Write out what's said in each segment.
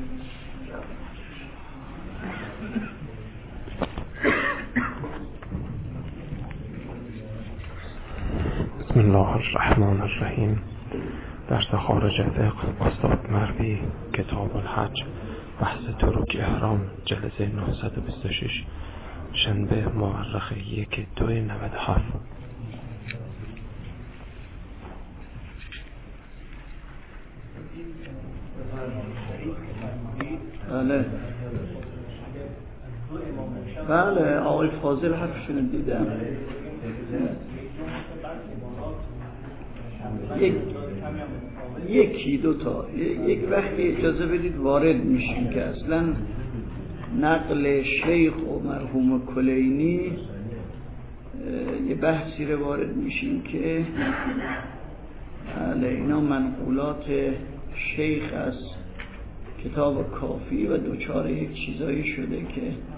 بسم الله الرحمن الرحیم. درس خارج فقه استاد مروی، کتاب الحج، بحث ترک احرام، جلسه 926، شنبه مورخ 1/2/97. بله آقای فاضل حرفشون دیدم. یکی دوتا یک وقتی اجازه بدید وارد میشیم که اصلا نقل شیخ و مرحوم کلینی یه بحثی رو وارد میشیم که اینا منقولات شیخ از کتاب کافی و دوچار یک چیزایی شده که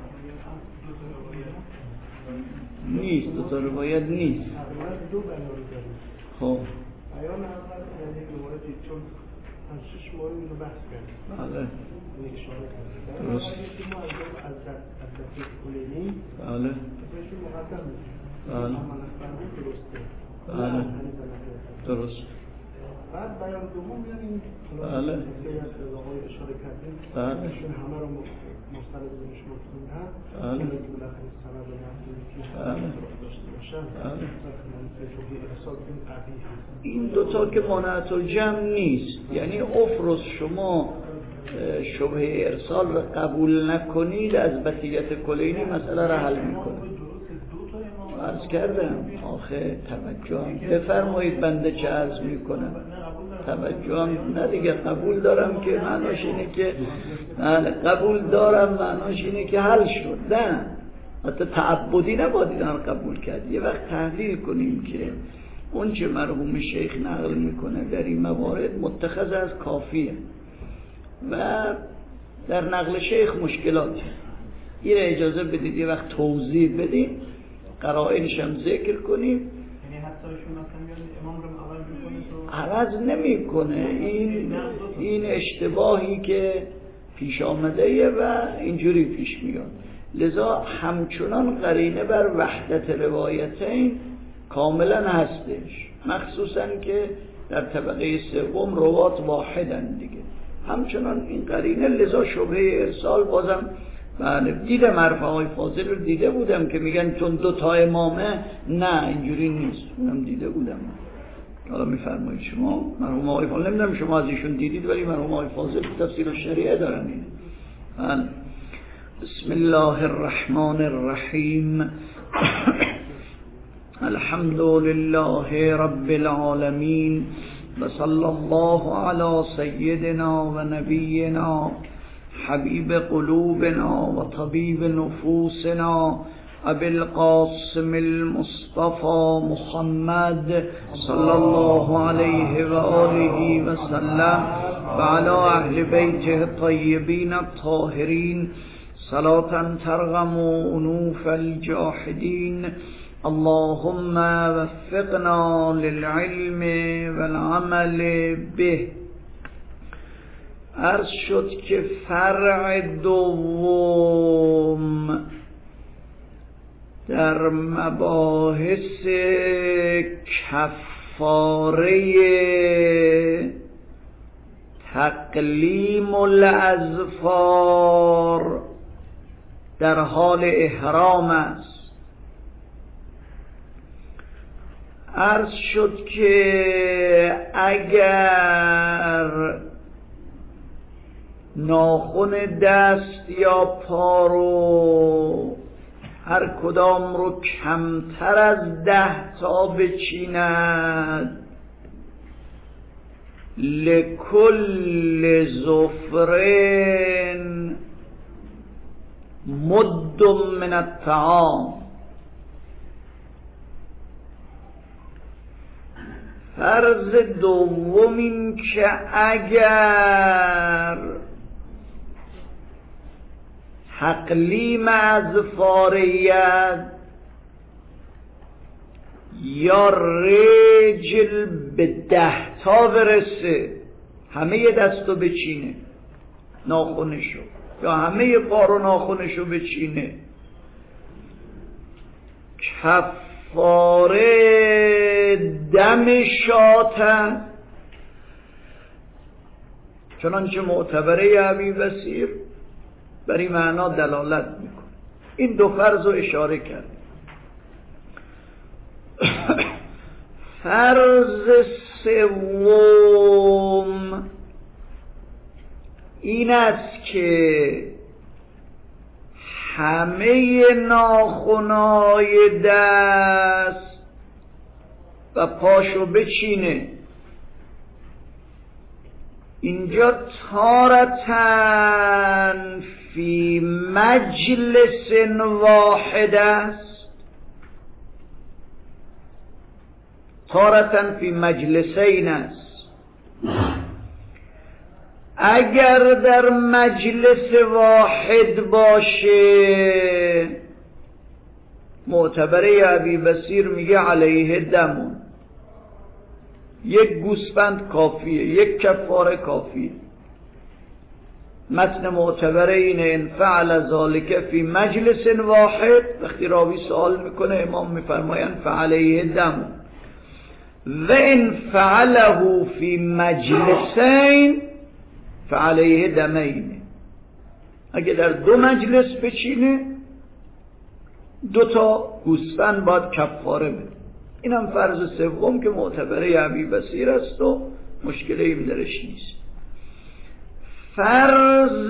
نیست، دوتا روایت نیست. خب بیان اول یعنی یک موردی چون از 6 مورد اینو بحث کردیم. بله. یک اشاره کردیم. درست. ما از دقیق کلینی. بله. بهشون مقدم میشیم. بله. درسته. بله. درست. بعد بیان دوم یعنی بله. از آقای اشاره کردیم. بله. ایشون همه رو مستند بهش مفهومن. بله. بالاخره سند و متنی که داشته باشن. بله. این دوتا که مانعت الجمع نیست، یعنی افرض شما شبهه ارسال رو قبول نکنید از بقیت کلینی مسئله رو حل میکنه. عرض کردم آخه توجهم بفرمایید بنده چه عرض میکنم. توجهم نه دیگه، قبول دارم که معناش اینه که قبول دارم معناش اینه که حل شد. نه حتی تعبدی نباید اینا رو قبول کرد. یه وقت تحلیل کنیم که اون چه مرحوم شیخ نقل میکنه در این موارد متخذ از کافیه و در نقل شیخ مشکلاتی. این اجازه بدید یه وقت توضیح بدیم، قرائنش هم ذکر کنیم. یعنی حتی ایشون مثلا امام رو عوض نمیکنه. این اشتباهی که پیش آمده و اینجوری پیش میاد. لذا همچنان قرینه بر وحدت روایتین کاملا هستش، مخصوصا که در طبقه سوم روات واحدن دیگه. همچنان این قرینه، لذا شبهه ارسال بازم دیدم مرفوعای فاضل رو دیده بودم که میگن چون دو تا امامه. نه اینجوری نیست، اونم دیده بودم. حالا میفرمایید شما مرحوم آقای فاضل، نمیدونم شما از ایشون دیدید، ولی مرحوم آقای فاضل تفسیر الشریعه دارن این. بسم الله الرحمن الرحیم. الحمد لله رب العالمین و صلی الله علی سیدنا و نبینا حبیب قلوبنا و طبیب نفوسنا ابی القاسم المصطفى محمد صلی الله علیه و آله و سلم و علی اهل بیته الطیبین الطاهرین صلاة ترغم انوف الجاحدین. اللهم وفقنا للعلم والعمل به. عرض شد که فرع دوم در مباحث کفاره تقلیم الاظفار در حال احرام است. عرض شد که اگر ناخن دست یا پا رو هر کدام رو کمتر از 10 تا بچیند، لکل ظفرین مد من الطعام. فرض دوم این که اگر تقلیم اظفاریت یا رجل به 10 تا برسه، همه دستو بچینه، ناخنشو یا همه پا رو ناخنشو بچینه، کفاره دم شاته، چنانچه معتبره ابی بصیر بر این معنا دلالت میکنه. این دو فرض رو اشاره کرد. فرض سوم این است که همه ناخن‌های دست و پاشو بچینه. اینجا تارتن فی مجلس واحد است، تارتن فی مجلسین است. اگر در مجلس واحد باشه، معتبره ابی بصیر میگه علیه دمون، یک گوسفند کافیه، یک کفاره کافیه. متن معتبره اینه ان فعل ذالک فی مجلس واحد. وقتی راوی سوال میکنه امام میفرمایند فعلیه دم، و ان فعله فی مجلسین فعلیه دمین. اگه در دو مجلس بچینه 2 گوسفند باید کفاره بده. این هم فرض سوم که معتبره ابی بصیر است و مشکلی این درش نیست. فرض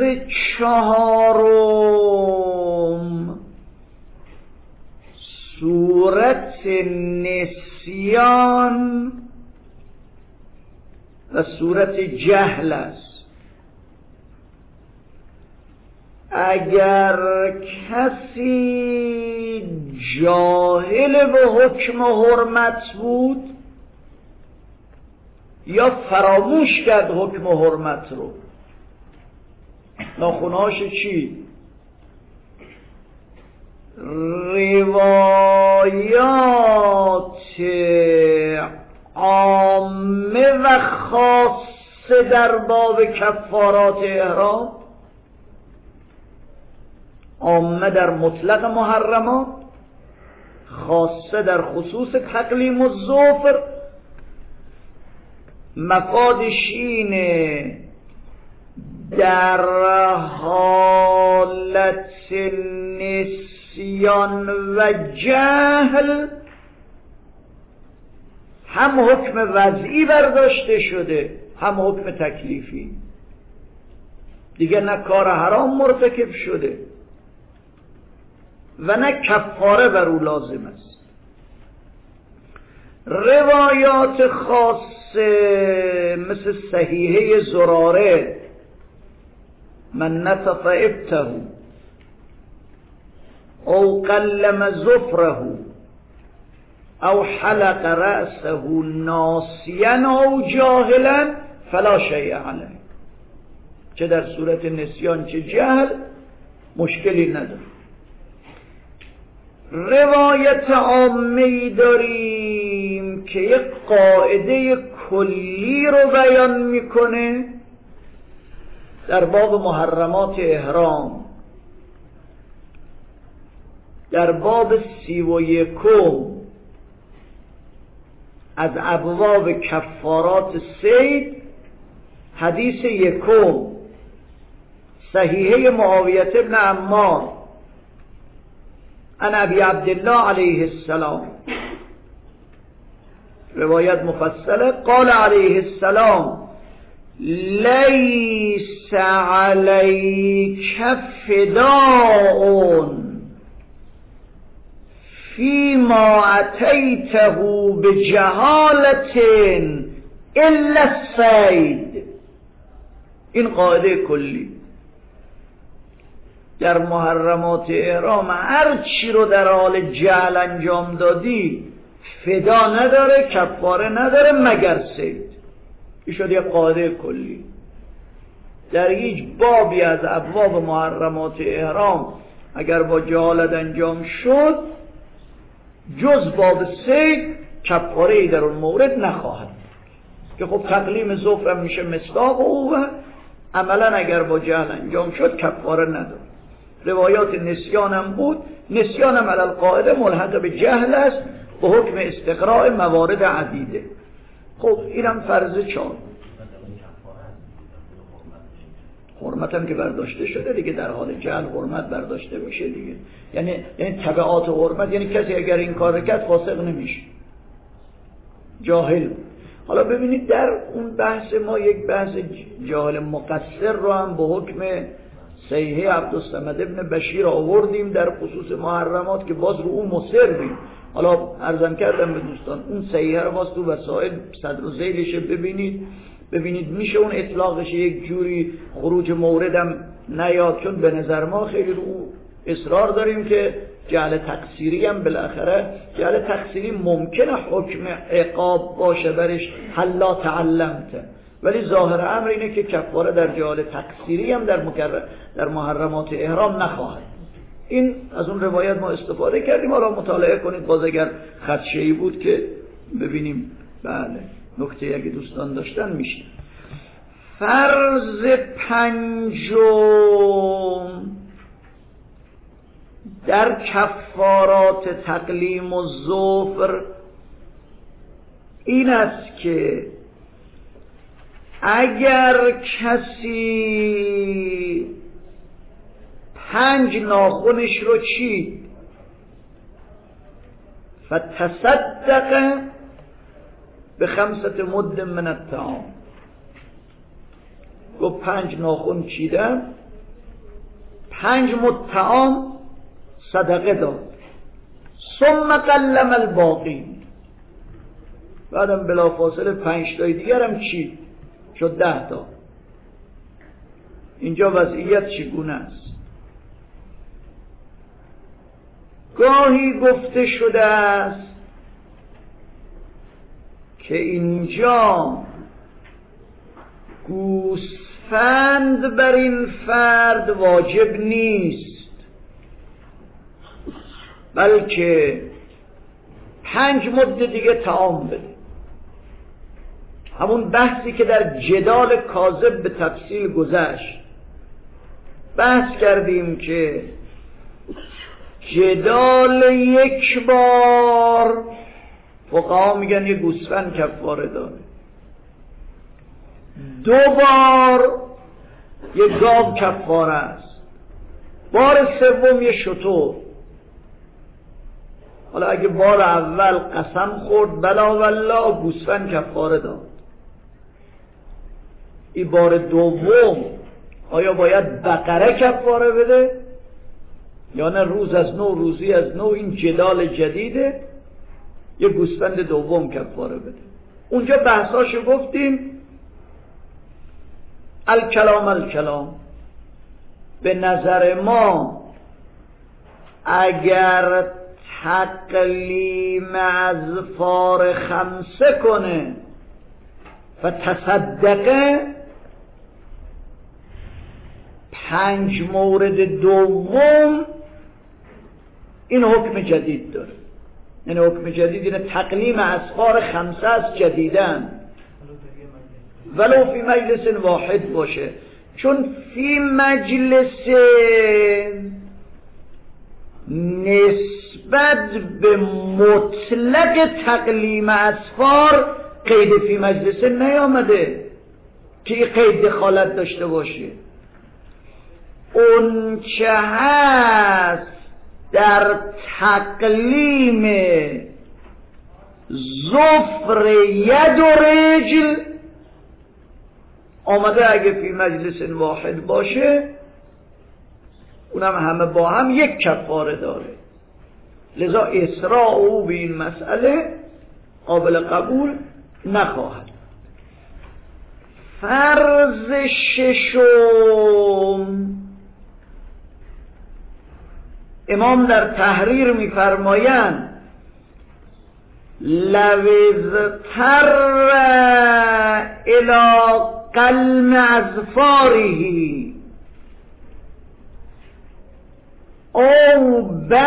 چهارم صورت نسیان و صورت جهل است. اگر کسی جاهل به حکم حرمت بود یا فراموش کرد حکم حرمت رو، ناخنهاش چی؟ روایات عامه و خاصه در باب کفارات احرام، عامه در مطلق محرمات، خاصه در خصوص تقلیم الظفر، مفادش اینه در حالت نسیان و جهل هم حکم وضعی برداشته شده هم حکم تکلیفی، دیگه نه کار حرام مرتکب شده و نه کفاره بر او لازم است. روایات خاصه مثل صحیحه زراره من نطف ابته او قلم ظفره او حلق رأسه ناسیا او جاهلا فلا شیء علیه، چه در صورت نسیان چه جهل مشکلی نداره. روایت عامی داریم که یک قاعده کلی رو بیان میکنه در باب محرمات احرام. در باب 31 از ابواب کفارات صید حدیث 1 صحیحه معاویه بن عمار عن ابی عبدالله علیه السلام، روایت مفصله، قال علیه السلام لیس علیک فداء فیما اتیته بجهالة الا الصید. این قاعده کلی در محرمات احرام، هر چی رو در حال جهل انجام دادی فدا نداره، کفاره نداره مگر صید. این شد یک قاعده کلی. در هیچ بابی از ابواب محرمات احرام اگر با جهالت انجام شد جز باب صید کفاره ای در اون مورد نخواهد که خب تقلیم ظفر میشه مصداق او و عملا اگر با جهل انجام شد کفاره نداره. روایات نسیان هم بود، نسیان هم علی القاعده ملحق به جهل است به حکم استقراء موارد عدیده. خب اینم فرض 4. حرمت هم که برداشته شده دیگه، در حال جهل حرمت برداشته میشه دیگه. یعنی تبعات حرمت، یعنی کسی اگر این کار کرد فاسق نمیشه، جاهل. حالا ببینید در اون بحث ما یک بحث جاهل مقصر رو هم به حکم صحیح عبدالصمد ابن بشیر آوردیم در خصوص محرمات که باز رو اون مصریم. حالا عرضم کردم به دوستان اون صحیح رو باز تو وسائل صدر و ذیلش ببینید میشه اون اطلاقش یک جوری خروج موردم نیاد، چون به نظر ما خیلی رو اصرار داریم که جهل تقصیری هم بالاخره جهل تقصیری ممکنه حکم عقاب باشه برش حلا تعلمته، ولی ظاهر امر اینه که کفاره در جهل تقصیری هم در محرمات احرام نخواهد. این از اون روایت ما استفاده کردیم. حالا مطالعه کنید باز اگر خدشه‌ای بود که ببینیم. بله نکته اگه دوستان داشتن میشه. فرض 5 در کفارات تقلیم و ظفر این است که اگر کسی 5 ناخنش رو چید فتصدق به 5 مد من الطعام، گفت 5 ناخن چیدم 5 مد طعام صدقه داد، ثم قلم الباقی، بعدم بلافاصله 5 تای دیگرم چید شد 10 تا. اینجا وضعیت چگونه است؟ گاهی گفته شده است که اینجا گوسفند بر این فرد واجب نیست، بلکه 5 مد دیگه طعام بده. همون بحثی که در جدال کاذب به تفصیل گذشت بحث کردیم که جدال یک بار فقها میگن یه گوسفند کفاره داره، 2 بار یه گاو کفاره است، بار سوم یه شتر. حالا اگه بار اول قسم خورد بلا والله گوسفند کفاره داد، این بار دوم آیا باید بقره کفاره بده یا نه روز از نو روزی از نو؟ این جدال جدیده. یه گوسفند دوم کفاره بده. اونجا بحثاشو گفتیم. الکلام به نظر ما اگر تقلیم اظفار 5 کنه و تصدقه 5 مورد دوم این حکم جدید داره. یعنی حکم جدید اینه تقلیم اظفار 5 از جدیدن ولو فی مجلس واحد باشه، چون فی مجلس نسبت به مطلق تقلیم اظفار قید فی مجلس نیامده که این قید دخالت داشته باشه. اون چه هست در تقلیم ظفر ید و رجل آمده اگه فی مجلس واحد باشه اونم همه با هم یک کفاره داره، لذا اسراع او به این مسئله قابل قبول نخواهد. فرض 6 امام در تحریر می‌فرمایند لوذتر الى قلم اظفاره او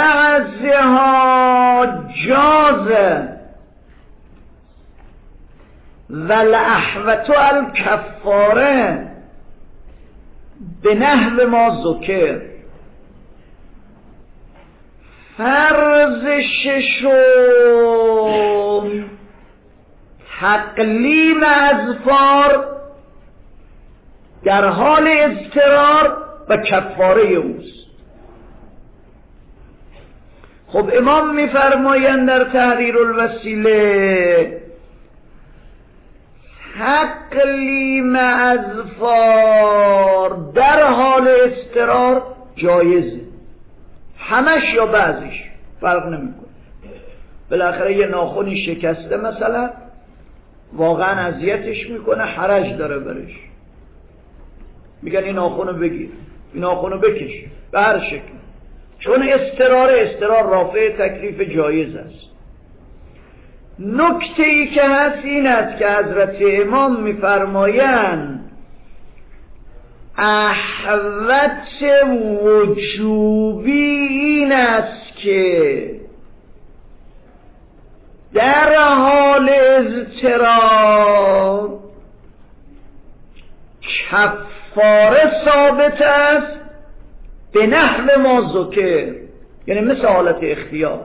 بعضها جاز والاحوط الکفاره به نحو ما ذکر. فرض ششم تقلیم اظفار در حال اضطرار و کفاره اوست. خب امام میفرمایند در تحریر الوسیله تقلیم اظفار در حال اضطرار جایزه، همش یا بعضیش فرق نمیکنه. بالاخره یه ناخنی شکسته مثلا، واقعا اذیتش میکنه، حرج داره برش، میگن این ناخنو بگیر، این ناخنو بکش، به هر شکل، چون اضطرار رافع تکلیف جایز است. نکته ای که هست این است که حضرت امام میفرمایند احوط وجوبی این است که در حال اضطرار کفاره ثابت است به نحو ما ذکر، یعنی مثل حالت اختیار.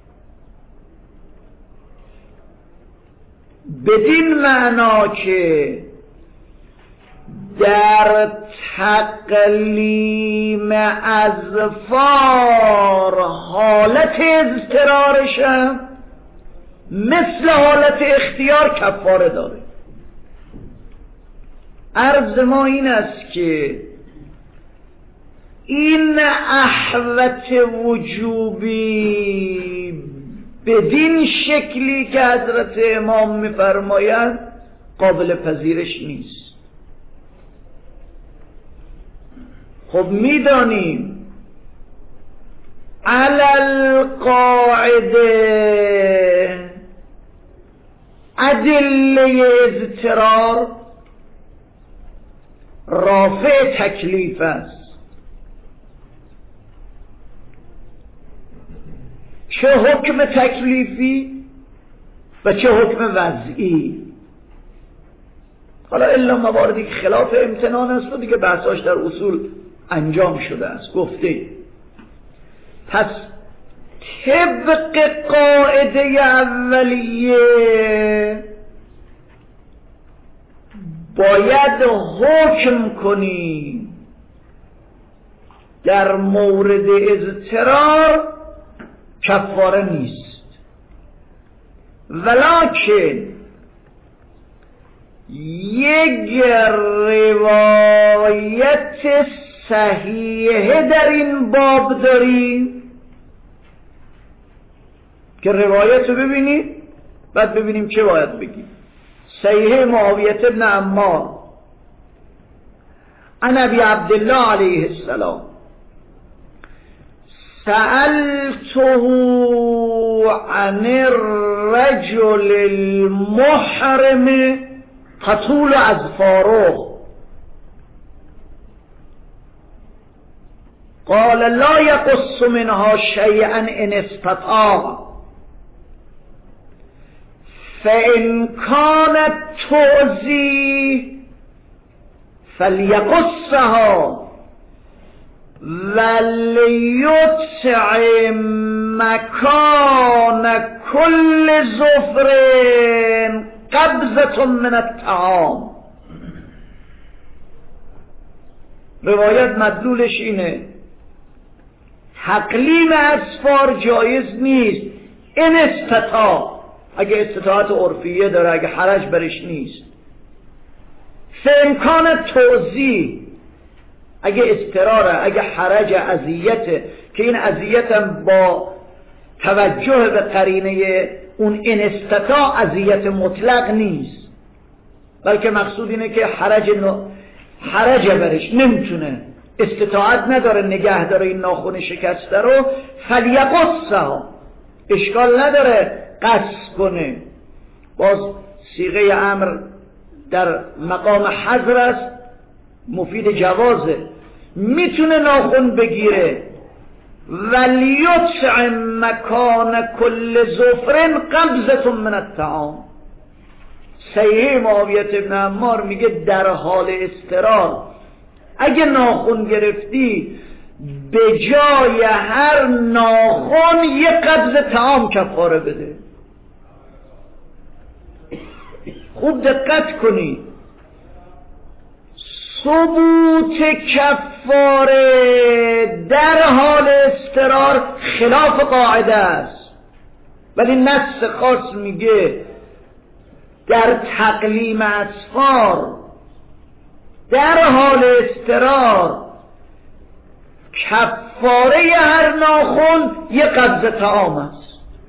بدین معنا که در تقلیم اظفار حالت اضطرارشم مثل حالت اختیار کفاره داره. عرض ما این است که این احوط وجوبی بدین شکلی که حضرت امام میفرمایند قابل پذیرش نیست. خب میدانیم علل قاعده ادله اضطرار رافع تکلیف است. چه حکم تکلیفی و چه حکم وضعی. حالا الا مواردی که خلاف امتنان است و دیگه بحثاش در اصول انجام شده است گفته. پس طبق قاعده اولیه باید حکم کنیم در مورد اضطرار کفاره نیست، ولکن یک روایت صحیحه در این باب داریم که روایت رو ببینید بعد ببینیم چه باید بگیم. صحیحه معاویه بن عمار عن ابی عبدالله علیه السلام سألته عن الرجل المحرم تطول اظفاره قال لا يقص منها شيئا ان استطاع فإن كانت تؤذي فليقصها وليطعم مكان كل ظفر قبضة من الطعام. روایت مدلولش اینه تقلیم اظفار جایز نیست این استطاع، اگه استطاعت عرفیه داره، اگه حرج برش نیست. فامکان توزیع، اگه اضطراره، اگه حرج، اذیته، که این اذیتم با توجه به قرینه اون این استطاع اذیت مطلق نیست، بلکه مقصود اینه که حرج برش نمیتونه، استطاعت نداره نگه داره این ناخن شکسته رو، فلیقصها، اشکال نداره قص کنه. باز صیغه امر در مقام حضر است، مفید جوازه، میتونه ناخن بگیره. ولیطعم مکان کل ظفر قبضة من الطعام. صحیح معاویه بن عمار میگه در حال اضطرار اگه ناخن گرفتی به جای هر ناخن یه قبض طعام کفاره بده. خوب دقت کنید، ثبوت کفاره در حال اضطرار خلاف قاعده است، ولی نص خاص میگه در تقلیم اسفار در حال اضطرار کفاره هر ناخن یه قبض طعام است.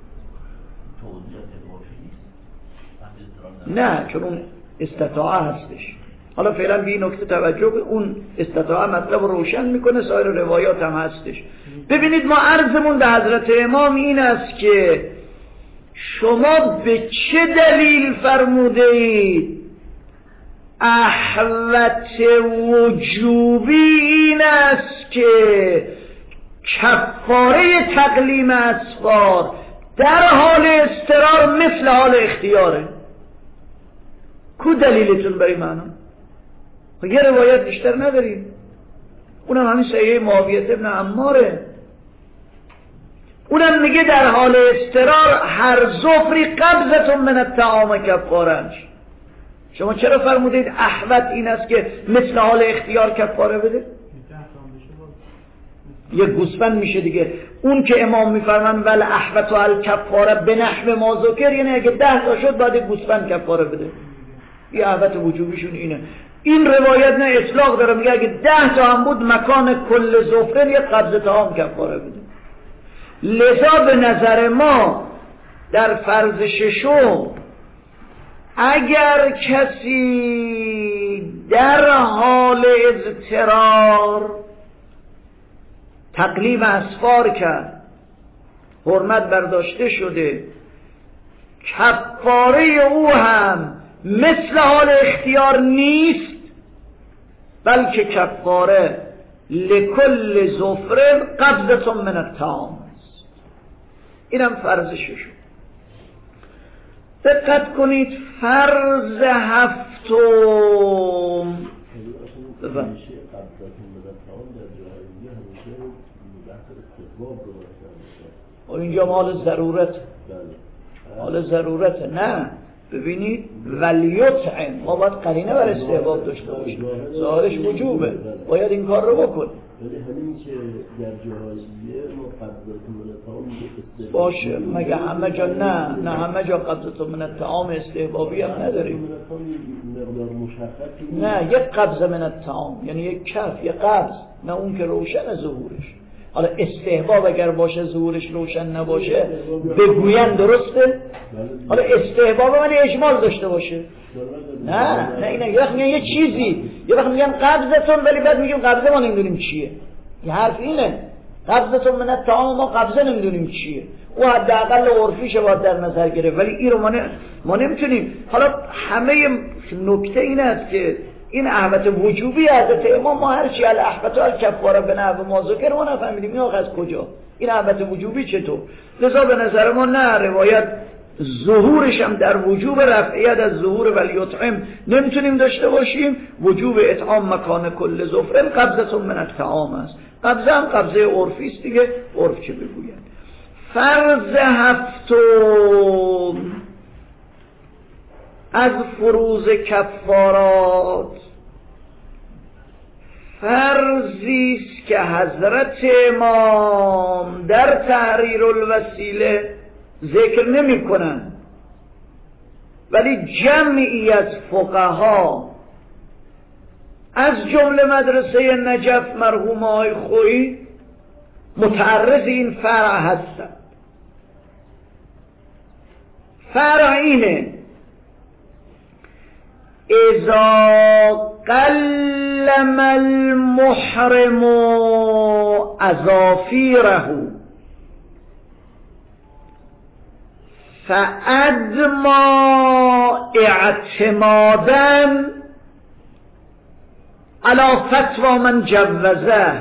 نه، چون اون استطاعه هستش. حالا فعلا به این نکته توجه، اون استطاعه مطلب رو روشن میکنه، سایر روایات هم هستش. ببینید ما عرضمون به حضرت امام این است که شما به چه دلیل فرموده اید احوط وجوبی این است که کفاره تقلیم اسفار در حال اضطرار مثل حال اختیاره؟ کو دلیلتون برای معنا؟ یه روایت بیشتر نداریم، اونم همین صحیح معاویه ابن عماره، اونم میگه در حال اضطرار هر ظفری قبضتون من الطعام کفاره‌اش. شما چرا فرمودید احوط این است که مثل حال اختیار کفاره بده؟ یه گوسفند میشه دیگه. اون که امام میفرمان ول احوط و الکفاره به نحو ما ذکر، یعنی اگه 10 تا شد بعد گوسفند کفاره بده. یه احوط وجوبیشون اینه. این روایت نه اطلاق داره، میگه اگه 10 تا هم بود مکان کل ظفرن یه قبض طعام کفاره بده. لذا به نظر ما در فرض ششم اگر کسی در حال اضطرار تقلیم اسفار کرد، حرمت برداشته شده، کفاره او هم مثل حال اختیار نیست، بلکه کفاره لکل ظفر قبضة من الطعام است. اینم فرض ششم. دقت کنید فرض هفتم اینجا حال ضرورت، حال ضرورت نه. ببینید ولیطعم، ما باید قرینه بر استحباب داشته باشیم، ظاهرش وجوبه، باید این کار رو بکنیم. ولی همین که در جاهاییه ما قبضة من الطعام باشه، مگه همه جا نه همه جا قبضة من الطعام استحبابی هم نداریم. نه، یک قبضه من الطعام یعنی یک کف، یک قبض، نه اون که روشن ظهورش. حالا استحباب اگر باشه ظهورش روشن نباشه بگوین درسته. حالا استحباب من اجمال داشته باشه، نه اینه. یه وقت میگن یه چیزی، یه وقت میگن قبضتون، ولی بعد میگیم قبضه ما نمیدونیم چیه. یه حرف اینه، قبضتون من الطعام، ما قبضه نمیدونیم چیه. او حداقل عرفیشه باید در نظر گرفت، ولی این رو ما نمیتونیم. حالا همه نکته این است که این احوط وجوبی حضرت امام، ما هرچی الاحوط و الکفاره به نحو ما ذکر ما نفهمیدیم این آخه از کجا، این احوط وجوبی چطور. لذا به نظر ما نه، روایت ظهورش هم در وجوب رفعیت از ظهور ولیطعم نمیتونیم داشته باشیم. وجوب اطعام مکان کل ظفرن قبضة من الطعام است. قبضه هم قبضه عرفی است دیگه، عرف چه بگوید. فرض هفتم از فروض کفارات فرضی است که حضرت امام در تحریر الوسیله ذکر نمی کنن، ولی جمعی از فقها از جمله مدرسه نجف مرحوم آقای خویی متعرض این فرع هستند. فرع اینه اذا قلم المحرم اظافیره فأدما اعتمادا على فتوى من جوزه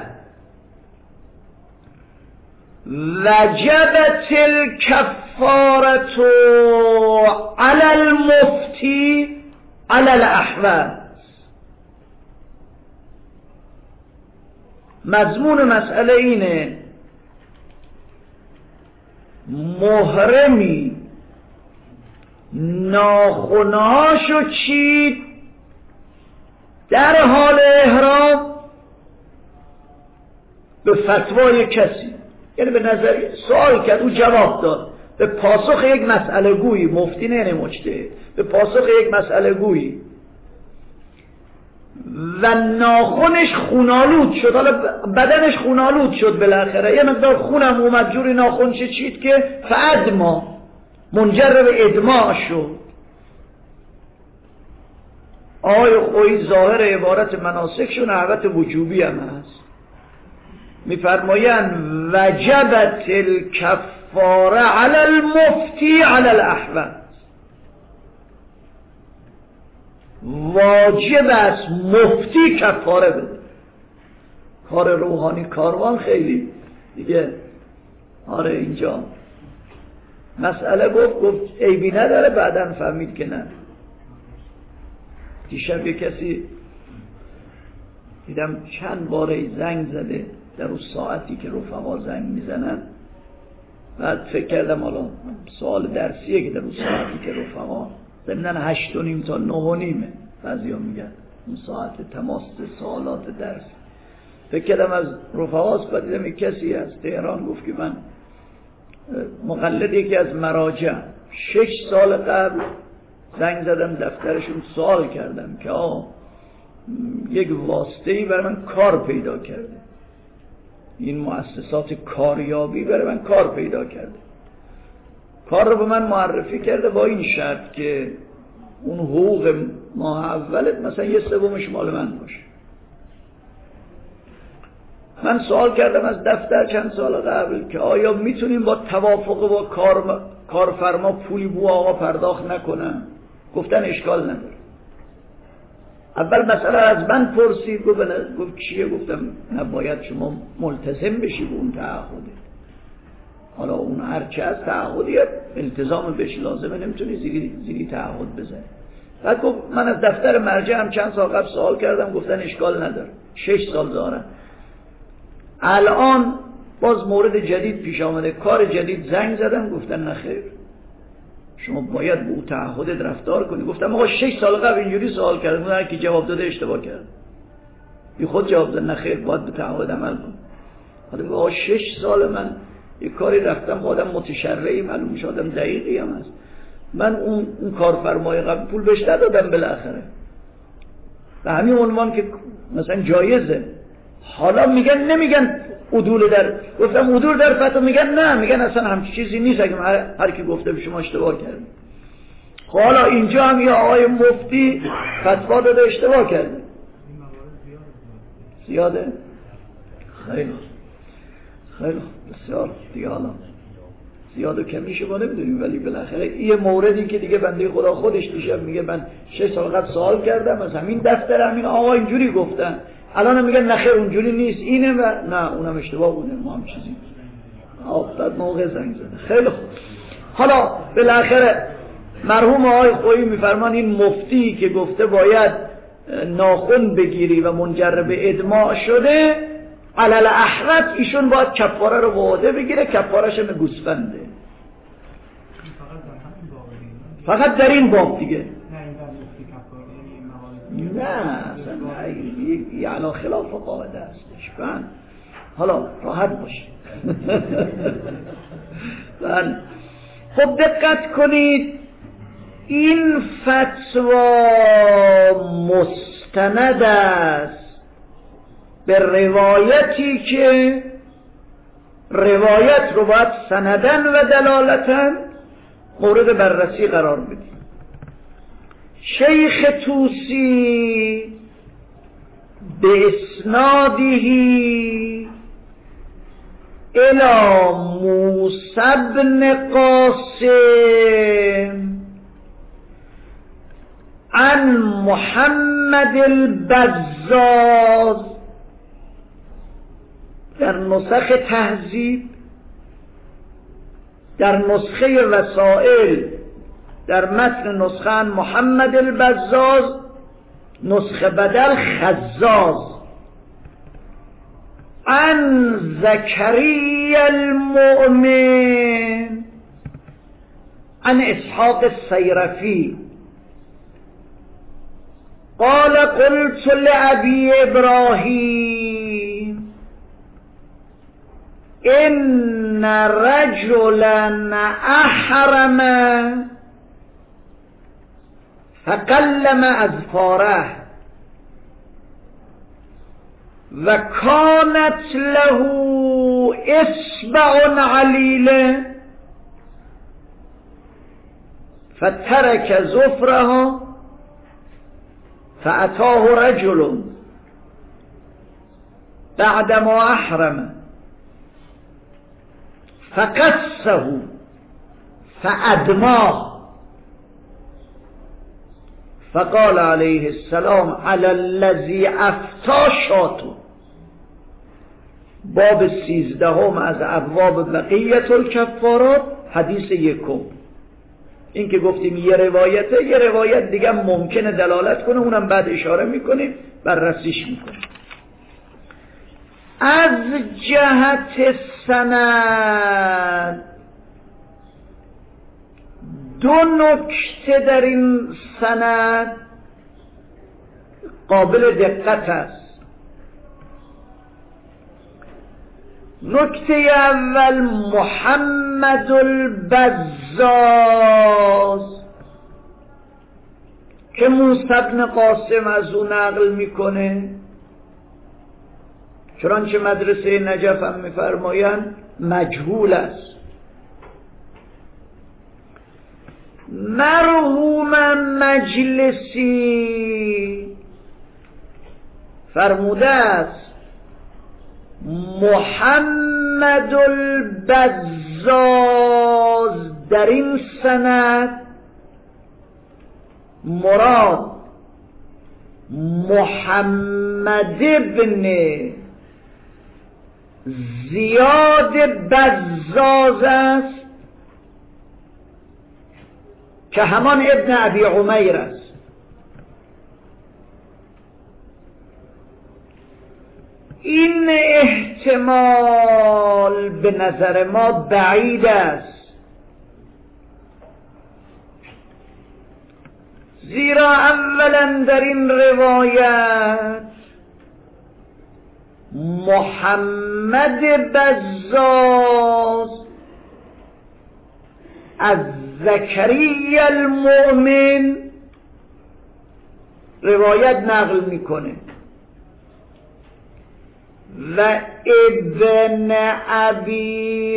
وجبت الكفارة على المفتي على الأحوال. مضمون مسئله اینه محرمی ناخنهاشو چید در حال احرام به فتوای کسی، یعنی به نظر سوال کرد او جواب داد به پاسخ یک مسئله گویی، مفتی نه مجتهد، به پاسخ یک مسئله گویی و ناخنش خونالود شد، حالا بدنش خونالود شد، بالاخره یه مقدار خونم اومد جوری ناخنش چید که فادما منجر به ادماع شد. آقای خویی ظاهر عبارت مناسکشون عبارت وجوبی هم هست، میفرمایند وجبت الکفاره علی المفتی علی الاحوط، واجب است مفتی کفاره بده. کار روحانی کاروان خیلی دیگه آره اینجا مسئله گفت عیبی نداره، بعداً فهمید که نه. دیشب یه کسی دیدم چند باره زنگ زده در اون ساعتی که رفقا زنگ میزنن، بعد فکر کردم حالا سوال درسیه که در اون ساعتی که رفقا ضمناً 8:30 تا 9:30 بعضیا میگن اون ساعت تماس سوالات درس. فکر کردم از رفقاست، بعد دیدم یک کسی از تهران گفت که من مقلد یکی از مراجع 6 سال قبل زنگ زدم دفترشون سوال کردم که یک واسطه‌ای برای من کار پیدا کرده، این مؤسسات کاریابی برای من کار پیدا کرده، کار رو به من معرفی کرده با این شرط که اون حقوق ماه اولت مثلا 1/3 مال من باشه. من سوال کردم از دفتر چند سال قبل که آیا میتونیم با توافق با کارفرما پولی بو آقا پرداخت نکنن؟ گفتن اشکال نداره. اول مسئله از من پرسید، گفت چیه؟ گفتم نباید شما ملتزم بشی به اون تعهده، حالا اون هرچه از تعهدی التزام بهش لازمه، نمیتونی زیری تعهد بزنی. بعد گفت من از دفتر مرجع هم چند سال قبل سوال کردم، گفتن اشکال نداره، 6 سال دارن. الان باز مورد جدید پیش آمده، کار جدید، زنگ زدم گفتن نخیر شما باید به اون تعهدت رفتار کنی. گفتم آقا 6 سال قبل اینجوری سوال کردم، اون هر کی جواب داده اشتباه کرد، بی خود جواب داد نخیر باید به تعهد عمل کن. حالا آقا 6 سال من یک کاری رفتم، آدم متشرعی معلوم میشه، آدم دقیقی هم هست، من اون کارفرمای قبل پول بهش ندادم بالاخره به همین عنوان که مثلا جایزه. حالا میگن نمیگن عدول در، گفتم عدول در فتوا، میگن نه، میگن اصلا همچین چیزی نیست، اگه هر کی گفته به شما اشتباه کرده. حالا اینجا هم یه آقای مفتی فتوا داده اشتباه کرده. زیاده؟ خیلی بسیار دیگه، حالا زیاد و کمی شما نمیدونیم، ولی بالاخره یه موردی که دیگه بنده خدا خودش دیشب میگه من 6 سال قبل سوال کردم از همین دفتر همین آقا اینجوری گفتن، الان میگن نخیر اونجوری نیست اینه و نه اونم اشتباه بوده، ما هم چیزی بعد موقع زنگ زده. خیلی خوب، حالا بالاخره مرحوم آقای خویی میفرمان این مفتی که گفته باید ناخن بگیری و منجر به ادماع شده، علل احرت ایشون باید کفاره رو وعده بگیره، کفارش هم گوسفنده. فقط در این باب دیگه نه اصلا یعنی خلاف قاعده هستش. حالا راحت باشید. خب دقت کنید، این فتوا مستند است به روایتی که روایت رو باید سندن و دلالتن مورد بررسی قرار بدیم. شیخ طوسی به اسنادهی الى موسی بن قاسم عن محمد البزاز در نسخ تهذیب، در نسخه رسائل، در متن نسخه محمد البزاز، نسخه بدل خزاز. عن زكريا المؤمن عن اسحاق السيرفي قال قلت لأبي إبراهيم إن رجلا أحرم فقلم أظفاره وكانت له إصبع عليلة فترك ظفره فأتاه رجل بعدما أحرم فقصه فأدماه فقال عليه السلام على الذي أفتى شاته. باب 13 از ابواب بقیت الکفارات، حدیث 1. این که گفتیم یه روایته، یه روایت دیگه ممکنه دلالت کنه، اونم بعد اشاره میکنیم، بررسیش میکنیم. از جهت سند 2 نکته در این سند قابل دقت است. نکته اول، محمد البزاز که موسی بن قاسم از او نقل میکنه، چنانچه مدرسه نجف هم میفرمایند مجهول است. مرحوم مجلسی فرموده است محمد البزاز در این سند مراد محمد ابن زیاد بزاز است که همان ابن ابی عمیر است. این احتمال به نظر ما بعید است، زیرا اولا در این روایت محمد بزاز از زکریا المؤمن روایت نقل میکنه و ابن ابی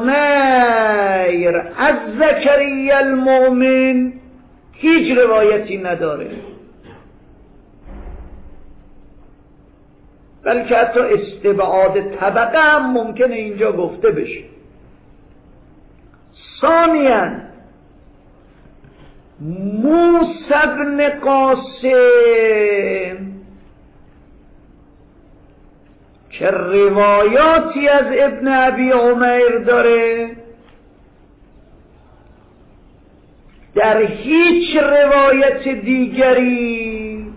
عمیر از زکریا المؤمن هیچ روایتی نداره، بلکه حتی استبعاد طبقه هم ممکنه اینجا گفته بشه. ثانیاً موسی بن قاسم که روایاتی از ابن ابی عمیر داره، در هیچ روایت دیگری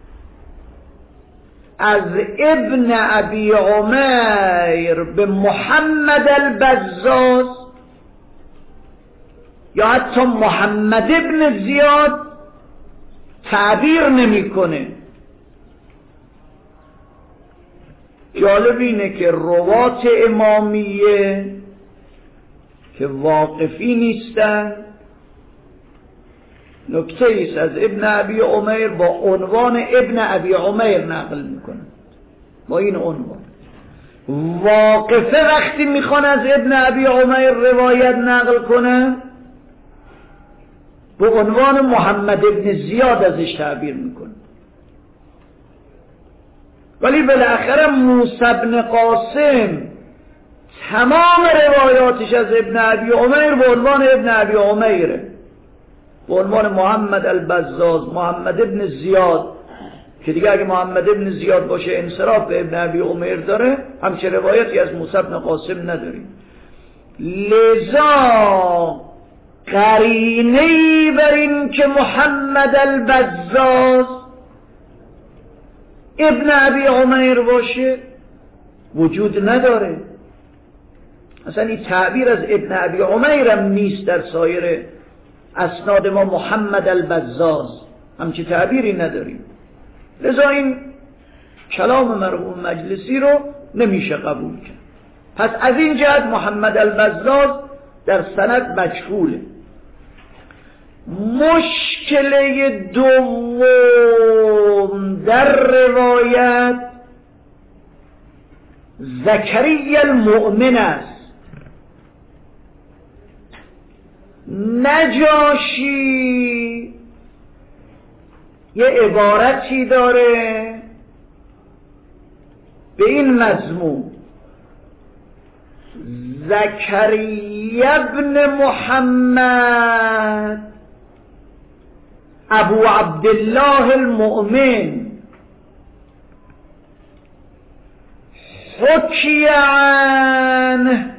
از ابن ابی عمیر به محمد البزاز یا حتی محمد ابن زیاد تعبیر نمیکنه. جالب اینه که روات امامیه که واقفی نیستن نکته ایست از ابن ابی عمیر با عنوان ابن ابی عمیر نقل میکنن، با این عنوان. واقفه وقتی میخوان از ابن ابی عمیر روایت نقل کنن به عنوان محمد ابن زیاد ازش تعبیر میکنن، ولی بالاخره موسی بن قاسم تمام روایاتش از ابن ابی عمیر به عنوان ابن ابی عمیره، به عنوان محمد البزاز، محمد ابن زیاد، که دیگه اگه محمد ابن زیاد باشه انصراف به ابن ابی عمیر داره، همچه روایتی از موسی بن قاسم نداریم. لذا قرینه‌ای بر این که محمد البزاز ابن ابی عمیر باشه وجود نداره. اصلا این تعبیر از ابن ابی عمیرم نیست در سایر اسناد ما. محمد البزاز همچی تعبیری نداریم. لذا این کلام مرحوم مجلسی رو نمیشه قبول کرد. پس از این جهت محمد البزاز در سند مجهوله. مشکله دوم در روایت زکریا المؤمن است. نجاشی یه عبارتی داره به این مضمون: زکریا ابن محمد ابو عبدالله المؤمن حکی عنه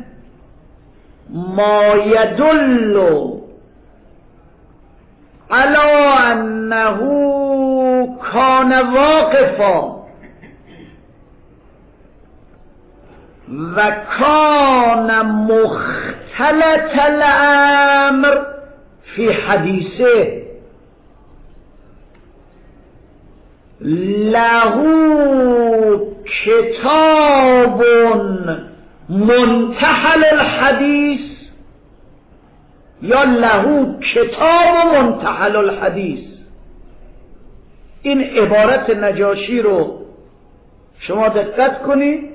ما يدل على انه كان واقفا و کان مختلط الامر فی حدیثه له کتاب منتحل الحدیث یا له کتاب منتحل الحدیث. این عبارت نجاشی رو شما دقت کنید.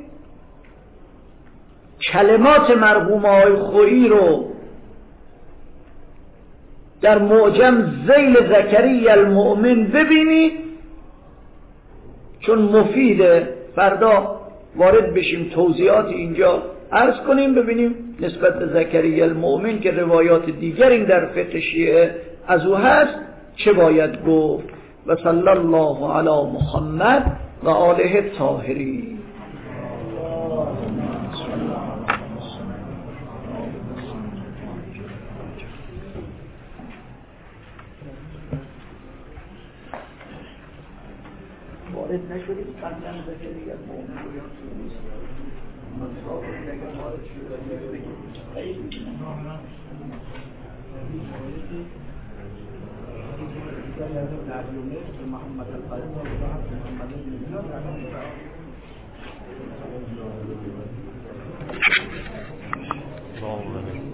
کلمات مرحوم آقای خویی رو در معجم ذیل زکریا المؤمن ببینید، چون مفیده. فردا وارد بشیم توضیحات اینجا عرض کنیم، ببینیم نسبت به زکریا المؤمن که روایات دیگری در فقه شیعه از او هست چه باید گفت. و صلی الله علی محمد و آله الطاهرین. وارد نشدیم قبلا زکریا المؤمن رو یادتون نیست. محمد